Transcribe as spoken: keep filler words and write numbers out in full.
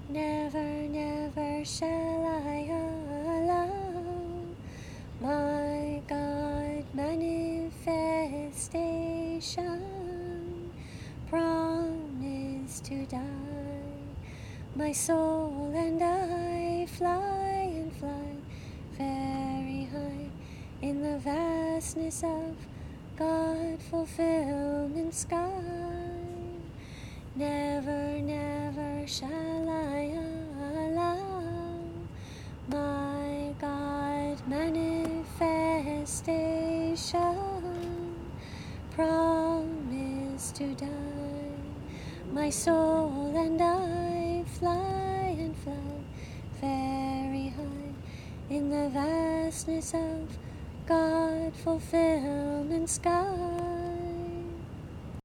Never, never shall I allow my God manifestation. Promise to die, my soul and I fly and fly very high in the vastness of God fulfillment sky. Never, never shall I allow my God manifestation. Promise to die, my soul and I fly and fly very high in the vastness of God fulfillment sky.